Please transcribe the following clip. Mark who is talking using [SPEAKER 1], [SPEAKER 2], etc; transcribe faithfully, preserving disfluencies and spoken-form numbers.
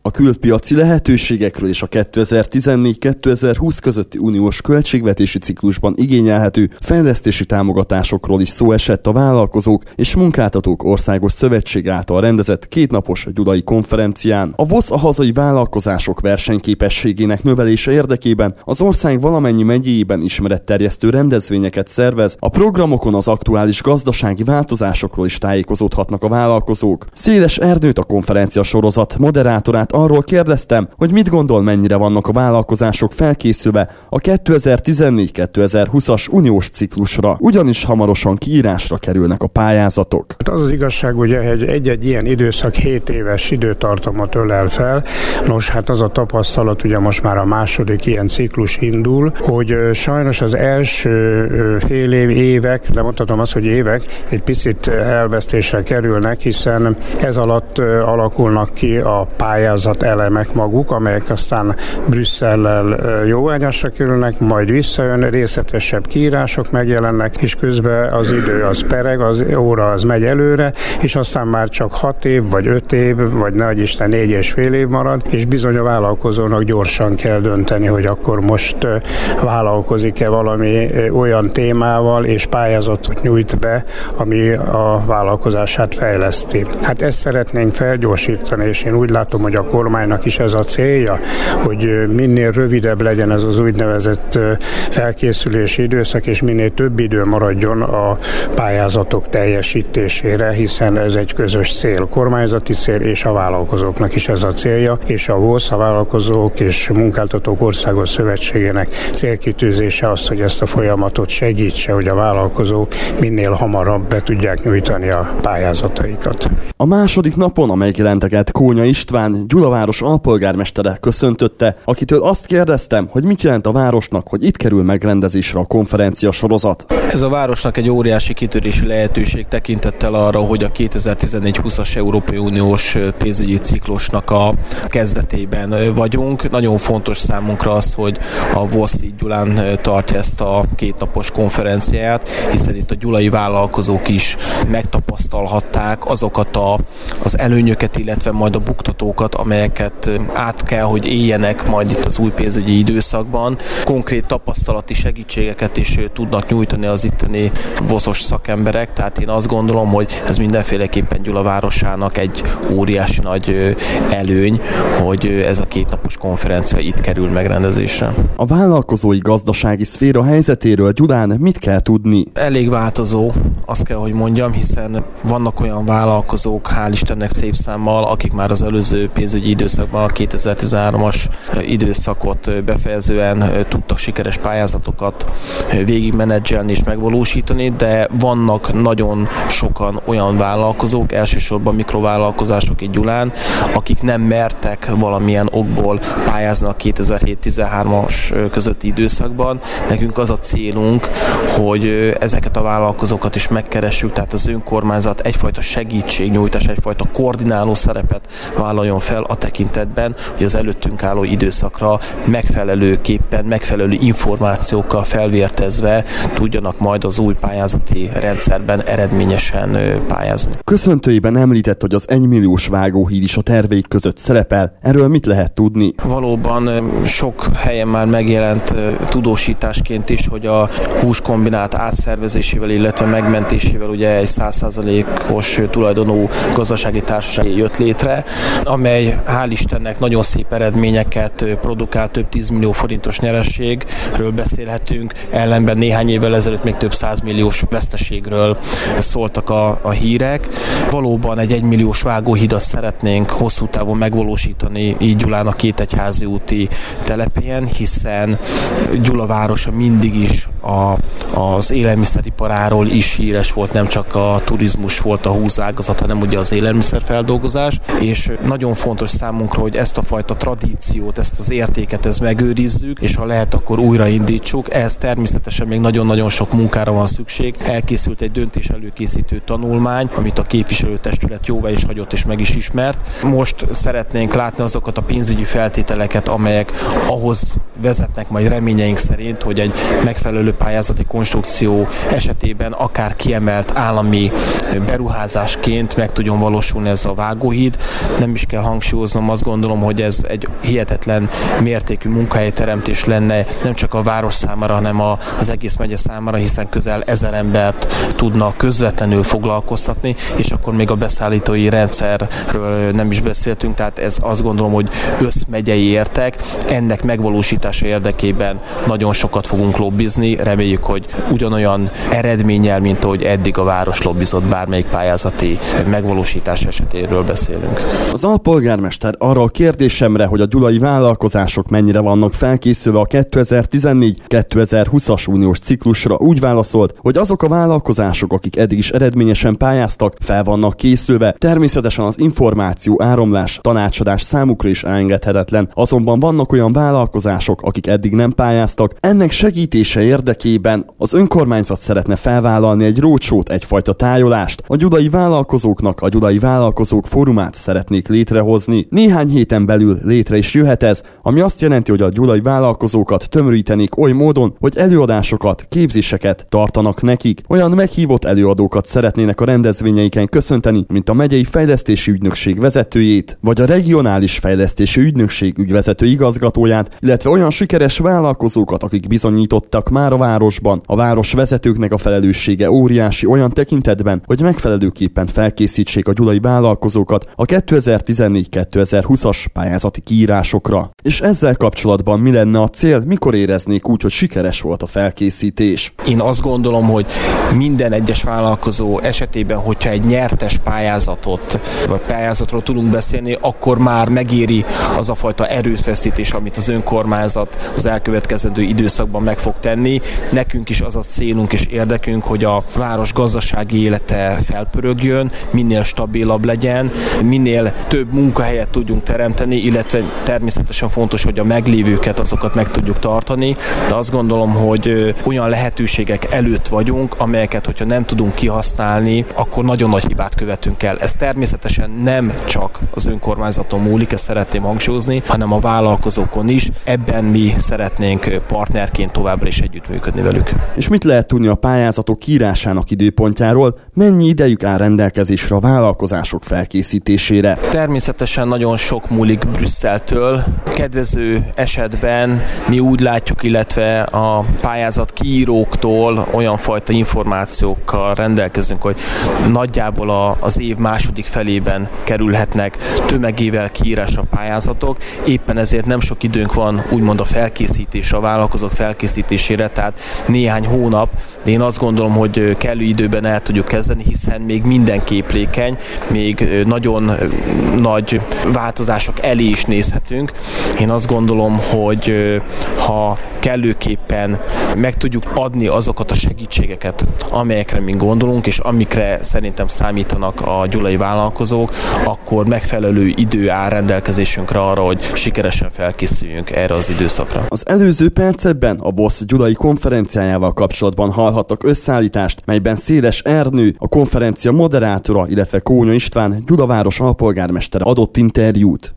[SPEAKER 1] A külpiaci lehetőségekről és a kétezer-tizennégy kétezer-húsz közötti uniós költségvetési ciklusban igényelhető fejlesztési támogatásokról is szó esett a Vállalkozók és Munkáltatók Országos Szövetség által rendezett kétnapos gyulai konferencián. A vé o es a hazai vállalkozások versenyképességének növelése érdekében az ország valamennyi megyéjében ismeretterjesztő rendezvényeket szervez, a programokon az aktuális gazdasági változásokról is tájékozódhatnak a vállalkozók. Széles Ernőt, a konferencia sorozat moderátorát arról kérdeztem, hogy mit gondol, mennyire vannak a vállalkozások felkészülve a kétezer-tizennégy kétezer-húszas uniós ciklusra, ugyanis hamarosan kiírásra kerülnek a pályázatok.
[SPEAKER 2] Az az igazság, ugye, hogy egy-egy ilyen időszak hét éves időtartamot ölel fel. Nos, hát az a tapasztalat, ugye most már a második ilyen ciklus indul, hogy sajnos az első fél év, évek, de mondhatom azt, hogy évek egy picit elvesztésre kerülnek, hiszen ez alatt alakulnak ki a pályázat elemek maguk, amelyek aztán Brüsszellel jóvágyásra kerülnek, majd visszajön, részletesebb kiírások megjelennek, és közben az idő az pereg, az óra az megy előre, és aztán már csak hat év, vagy öt év, vagy nagy Isten négy és fél év marad, és bizony a vállalkozónak gyorsan kell dönteni, hogy akkor most vállalkozik-e valami olyan témával, és pályázatot nyújt be, ami a vállalkozását fejleszti. Hát ezt szeretnénk felgyorsítani, és én úgy látom, hogy a kormánynak is ez a célja, hogy minél rövidebb legyen ez az úgynevezett felkészülési időszak, és minél több idő maradjon a pályázatok teljesítésére, hiszen ez egy közös cél, kormányzati cél, és a vállalkozóknak is ez a célja, és a vé o es, a Vállalkozók és Munkáltatók Országos Szövetségének célkitűzése az, hogy ezt a folyamatot segítse, hogy a vállalkozók minél hamarabb be tudják nyújtani a pályázataikat.
[SPEAKER 1] A második napon a megjelenteket Kónya István, Gyulaváros alpolgármestere köszöntötte, akitől azt kérdeztem, hogy mit jelent a városnak, hogy itt kerül megrendezésre a konferencia sorozat.
[SPEAKER 3] Ez a városnak egy óriási kitörési lehetőség tekintettel arra, hogy a kétezer-tizennégy húszas Európai Uniós pénzügyi ciklusnak a kezdetében vagyunk. Nagyon fontos számunkra az, hogy a vé o es itt Gyulán tartja ezt a kétnapos konferenciáját, hiszen itt a gyulai vállalkozók is megtapasztalhatták azokat a, az előnyöket, illetve majd a buktatókat, amelyeket át kell, hogy éljenek majd itt az új pénzügyi időszakban. Konkrét tapasztalati segítségeket is tudnak nyújtani az itteni vé o es-os szakemberek, tehát én azt gondolom, hogy ez mindenféleképpen Gyula városának egy óriási nagy előny, hogy ez a kétnapos konferencia itt kerül megrendezésre.
[SPEAKER 1] A vállalkozói gazdasági szféra helyzetéről Gyulán mit kell tudni?
[SPEAKER 3] Elég változó, azt kell, hogy mondjam, hiszen vannak olyan vállalkozók, hál' Istennek szép számmal, akik már az előző pénzügyi időszakban, a kétezer-tizenhármas időszakot befejezően tudtak sikeres pályázatokat végigmenedzselni és megvalósítani, de vannak nagyon sokan olyan vállalkozók, elsősorban mikrovállalkozások itt Gyulán, akik nem mertek valamilyen okból pályázni a kétezer-hét-tizenhármas közötti időszakban. Nekünk az a célunk, hogy ezeket a vállalkozókat is megkeressük, tehát az önkormányzat egyfajta segítségnyújtás, egyfajta koordináló szerepet vállaljon fel a tekintetben, hogy az előttünk álló időszakra megfelelőképpen, megfelelő információkkal felvértezve tudjanak majd az új pályázati rendszerben eredményesen pályázni.
[SPEAKER 1] Köszöntőjében említett, hogy az egymilliós vágóhíd is a terveik között szerepel. Erről mit lehet tudni?
[SPEAKER 3] Valóban sok helyen már megjelent tudósításként is, hogy a húskombinát átszervezésével, illetve megmentésével ugye egy száz százalékos tulajdonú gazdasági társaság jött létre, amely hál' Istennek nagyon szép eredményeket produkál, több tízmillió forintos nyereségről beszélhetünk, ellenben néhány évvel ezelőtt még több százmilliós veszteségről szóltak a, a hírek. Valóban egy egymilliós vágóhidat szeretnénk hosszú távon megvalósítani így Gyulán a Kétegyházi úti telephelyen, hiszen Gyula városa mindig is a, az élelmiszeriparáról is híres volt, nem csak a turizmus volt a húzágazat, hanem ugye az élelmiszerfeldolgozás, és nagyon fontos számunkra, hogy ezt a fajta tradíciót, ezt az értéket ezt megőrizzük, és ha lehet, akkor újraindítsuk. Ehhez természetesen még nagyon-nagyon sok munkára van szükség. Elkészült egy döntés előkészítő tanulmány, amit a képviselőtestület jóvá is hagyott és meg is ismert. Most szeretnénk látni azokat a pénzügyi feltételeket, amelyek ahhoz vezetnek majd reményeink szerint, hogy egy megfelelő megfelelő pályázati konstrukció esetében akár kiemelt állami beruházásként meg tudjon valósulni ez a vágóhíd. Nem is kell hangsúlyoznom, azt gondolom, hogy ez egy hihetetlen mértékű munkahelyteremtés lenne nem csak a város számára, hanem az egész megye számára, hiszen közel ezer embert tudna közvetlenül foglalkoztatni, és akkor még a beszállítói rendszerről nem is beszéltünk, tehát ez azt gondolom, hogy összmegyei értek. Ennek megvalósítása érdekében nagyon sokat fogunk lobbizni, reméljük, hogy ugyanolyan eredménnyel, mint ahogy eddig a város lobbizott bármelyik pályázati megvalósítás esetéről beszélünk.
[SPEAKER 1] Az alpolgármester arra a kérdésemre, hogy a gyulai vállalkozások mennyire vannak felkészülve a kétezer-tizennégy kétezer-húszas uniós ciklusra, úgy válaszolt, hogy azok a vállalkozások, akik eddig is eredményesen pályáztak, fel vannak készülve. Természetesen az információ áramlás, tanácsadás számukra is elengedhetetlen. Azonban vannak olyan vállalkozások, akik eddig nem pályáztak. Ennek segítése érdekében az önkormányzat szeretne felvállalni egy roadshow-t, egyfajta tájolást. A gyulai vállalkozóknak a Gyulai Vállalkozók Fórumát szeretnék létrehozni. Néhány héten belül létre is jöhet ez, ami azt jelenti, hogy a gyulai vállalkozókat tömörítenék oly módon, hogy előadásokat, képzéseket tartanak nekik. Olyan meghívott előadókat szeretnének a rendezvényeiken köszönteni, mint a megyei fejlesztési ügynökség vezetőjét, vagy a regionális fejlesztési ügynökség ügyvezető igazgatóját, illetve olyan sikeres vállalkozókat, akik bizonyítottak már a városban. A város vezetőknek a felelőssége óriási olyan tekintetben, hogy megfelelőképpen felkészítsék a gyulai vállalkozókat a kétezer-tizennégy kétezer-húszas pályázati kiírásokra. És ezzel kapcsolatban mi lenne a cél, mikor éreznék úgy, hogy sikeres volt a felkészítés?
[SPEAKER 3] Én azt gondolom, hogy minden egyes vállalkozó esetében, hogyha egy nyertes pályázatot, vagy pályázatról tudunk beszélni, akkor már megéri az a fajta erőfeszítés, amit az önkormányzat az elkövetkezendő időszakban meg fog tenni. Nekünk is az a célunk és érdekünk, hogy a város gazdasági élete felpörögjön, minél stabilabb legyen, minél több munkahelyet tudjunk teremteni, illetve természetesen fontos, hogy a meglévőket, azokat meg tudjuk tartani, de azt gondolom, hogy olyan lehetőségek előtt vagyunk, amelyeket, hogyha nem tudunk kihasználni, akkor nagyon nagy hibát követünk el. Ez természetesen nem csak az önkormányzaton múlik, ezt szeretném hangsúlyozni, hanem a vállalkozókon is. Ebben mi szeretnénk partnerként továbbra is együttműködni velük.
[SPEAKER 1] És mit lehet tudni a pályázatok kiírásának időpontjáról? Mennyi idejük áll rendelkezésre a vállalkozások felkészítésére?
[SPEAKER 3] Természetesen nagyon sok múlik Brüsszeltől. Kedvező esetben mi úgy látjuk, illetve a pályázat kiíróktól olyan fajta információkkal rendelkezünk, hogy nagyjából a, az év második felében kerülhetnek tömegével kiírásra pályázatok. Éppen ezért nem sok időnk van úgymond a felkészítésre, a vállalkozók felkészítésére, tehát néhány hónap, de én azt gondolom, hogy kellő időben el tudjuk kezdeni, hiszen még minden képlékeny, még nagyon nagy változások elé is nézhetünk. Én azt gondolom, hogy ha kellőképpen meg tudjuk adni azokat a segítségeket, amelyekre mi gondolunk, és amikre szerintem számítanak a gyulai vállalkozók, akkor megfelelő idő áll rendelkezésünkre arra, hogy sikeresen felkészüljünk erre az időszakra.
[SPEAKER 1] Az előző percekben a BOSZ gyulai konferenciájával kapcsolatban hallhattak összeállítást, melyben Széles Ernő, a konferencia moderátora, illetve Kónya István, Gyulaváros alpolgármestere adott interjút.